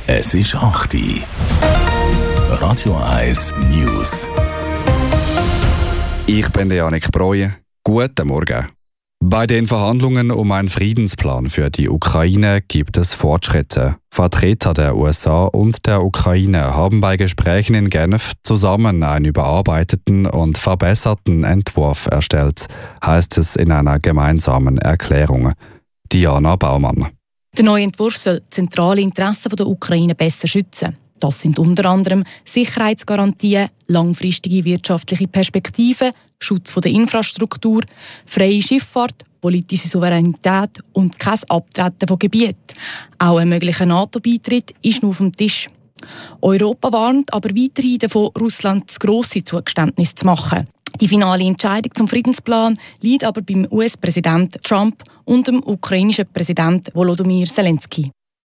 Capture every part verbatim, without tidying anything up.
Es ist acht Uhr. Radio eins News. Ich bin der Janik Breu. Guten Morgen. Bei den Verhandlungen um einen Friedensplan für die Ukraine gibt es Fortschritte. Vertreter der U S A und der Ukraine haben bei Gesprächen in Genf zusammen einen überarbeiteten und verbesserten Entwurf erstellt, heißt es in einer gemeinsamen Erklärung. Diana Baumann. Der neue Entwurf soll zentrale Interessen der Ukraine besser schützen. Das sind unter anderem Sicherheitsgarantien, langfristige wirtschaftliche Perspektiven, Schutz der Infrastruktur, freie Schifffahrt, politische Souveränität und kein Abtreten von Gebieten. Auch ein möglicher NATO-Beitritt ist noch auf dem Tisch. Europa warnt aber weiterhin davon, Russland zu grosse Zugeständnisse zu machen. Die finale Entscheidung zum Friedensplan liegt aber beim U S-Präsident Trump und dem ukrainischen Präsident Volodymyr Zelensky.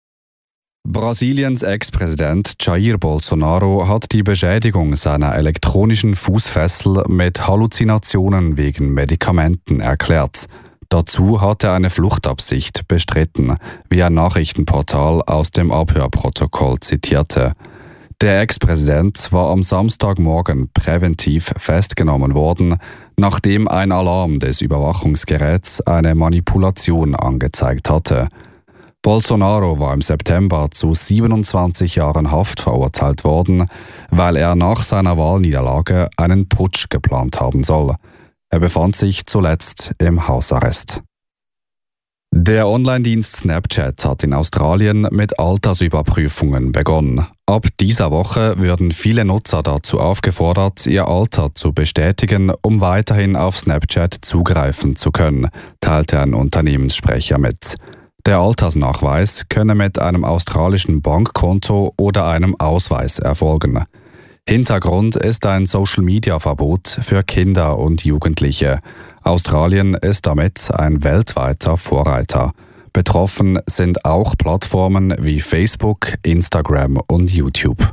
Brasiliens Ex-Präsident Jair Bolsonaro hat die Beschädigung seiner elektronischen Fußfessel mit Halluzinationen wegen Medikamenten erklärt. Dazu hat er eine Fluchtabsicht bestritten, wie ein Nachrichtenportal aus dem Abhörprotokoll zitierte. Der Ex-Präsident war am Samstagmorgen präventiv festgenommen worden, nachdem ein Alarm des Überwachungsgeräts eine Manipulation angezeigt hatte. Bolsonaro war im September zu siebenundzwanzig Jahren Haft verurteilt worden, weil er nach seiner Wahlniederlage einen Putsch geplant haben soll. Er befand sich zuletzt im Hausarrest. Der Online-Dienst Snapchat hat in Australien mit Altersüberprüfungen begonnen. Ab dieser Woche würden viele Nutzer dazu aufgefordert, ihr Alter zu bestätigen, um weiterhin auf Snapchat zugreifen zu können, teilte ein Unternehmenssprecher mit. Der Altersnachweis könne mit einem australischen Bankkonto oder einem Ausweis erfolgen. Hintergrund ist ein Social-Media-Verbot für Kinder und Jugendliche. Australien ist damit ein weltweiter Vorreiter. Betroffen sind auch Plattformen wie Facebook, Instagram und YouTube.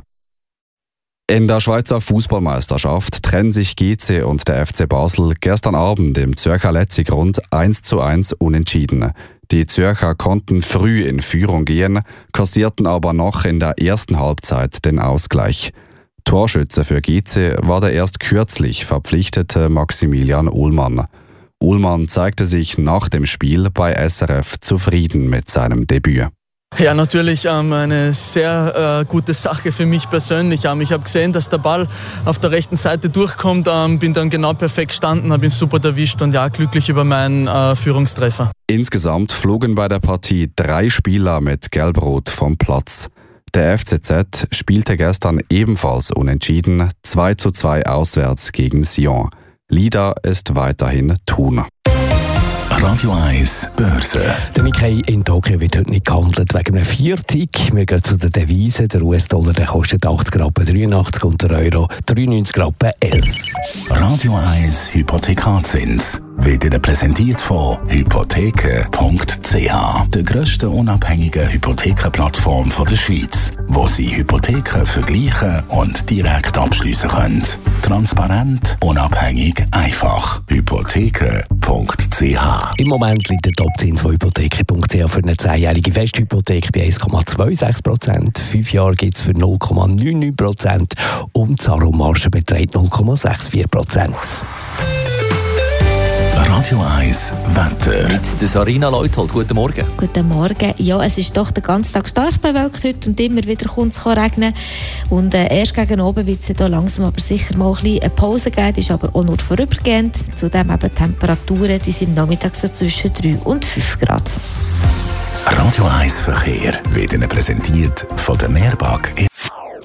In der Schweizer Fußballmeisterschaft trennen sich G C und der F C Basel gestern Abend im Zürcher Letzigrund eins zu eins unentschieden. Die Zürcher konnten früh in Führung gehen, kassierten aber noch in der ersten Halbzeit den Ausgleich. Torschütze für G C war der erst kürzlich verpflichtete Maximilian Ullmann. Ullmann zeigte sich nach dem Spiel bei S R F zufrieden mit seinem Debüt. Ja, natürlich ähm, eine sehr äh, gute Sache für mich persönlich. Ähm, ich habe gesehen, dass der Ball auf der rechten Seite durchkommt, ähm, bin dann genau perfekt gestanden, habe ihn super erwischt und ja, glücklich über meinen äh, Führungstreffer. Insgesamt flogen bei der Partie drei Spieler mit Gelb-Rot vom Platz. Der F C Z spielte gestern ebenfalls unentschieden, zwei zu zwei auswärts gegen Sion. Leader ist weiterhin Thun. Radio eins Börse. Der Nikkei in Tokio wird heute nicht gehandelt wegen einem Viertig. Wir gehen zu den Devisen. Der U S-Dollar der kostet achtzig Rappen dreiundachtzig und der Euro dreiundneunzig Rappen elf. Radio eins Hypothekarzins wird Ihnen präsentiert von hypotheken punkt c h, der grössten unabhängigen Hypothekenplattform der Schweiz, wo Sie Hypotheken vergleichen und direkt abschliessen können. Transparent, unabhängig, einfach. hypotheken punkt c h. Im Moment liegt der Topzins von hypotheken punkt c h für eine zehnjährige Festhypothek bei eins Komma sechsundzwanzig Prozent. Fünf Jahre gibt es für null Komma neunundneunzig Prozent und die Zahlungsmarge beträgt null Komma vierundsechzig Prozent. Radio eins Wetter. Mit der Sarina Leuthold. Guten Morgen. Guten Morgen. Ja, es ist doch den ganzen Tag stark bewölkt heute und immer wieder kommt es regnen. Und äh, erst gegen oben wird es hier langsam aber sicher mal ein bisschen eine Pause geben. Die ist aber auch nur vorübergehend. Zudem eben Temperaturen, die sind nachmittags so zwischen drei und fünf Grad. Radio eins Verkehr wird Ihnen präsentiert von der Mehrbank.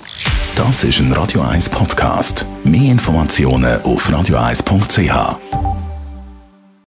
Das ist ein Radio eins Podcast. Mehr Informationen auf radio eins punkt c h.